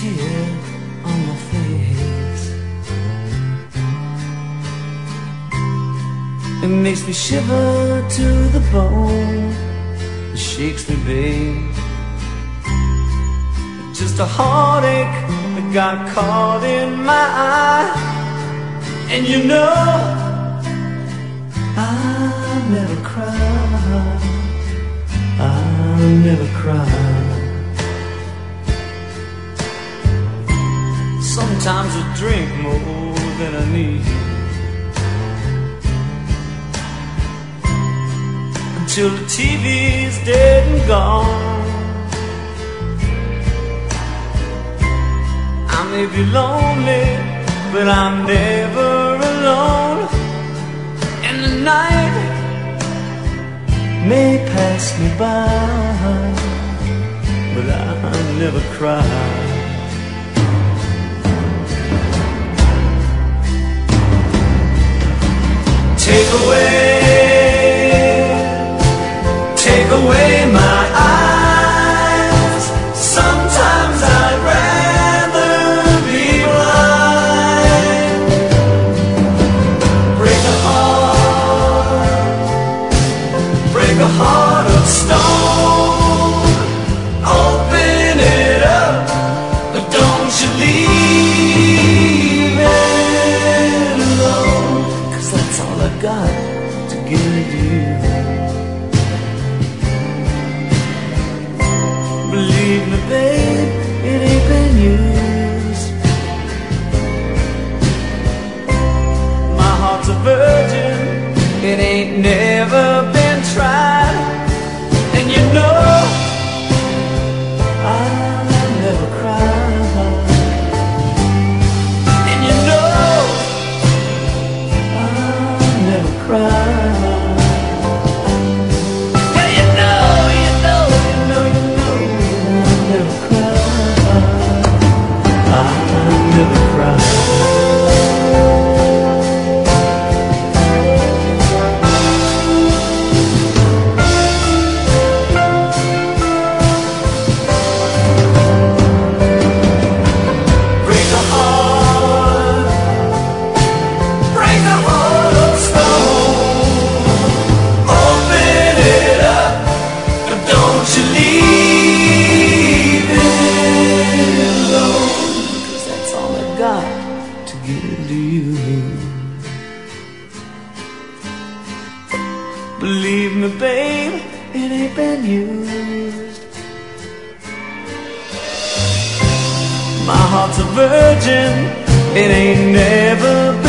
tear on my face. It makes me shiver to the bone. It shakes me, babe. Just a heartache that got caught in my eye. And you know I'll never cry. I'll never cry. Sometimes I drink more than I need, until the TV's dead and gone. I may be lonely, but I'm never alone. And the night may pass me by, but I'll never cry. Take away my eyes. Sometimes I'd rather be blind. Break a heart of stone. Open it up, but don't you leave it alone. 'Cause that's all I got to give you. Believe me, babe, it ain't been used. My heart's a virgin, it ain't never been tried. And you know I'll never cry. And you know I'll never cry. To give to you. Believe me, babe, it ain't been used. My heart's a virgin, it ain't never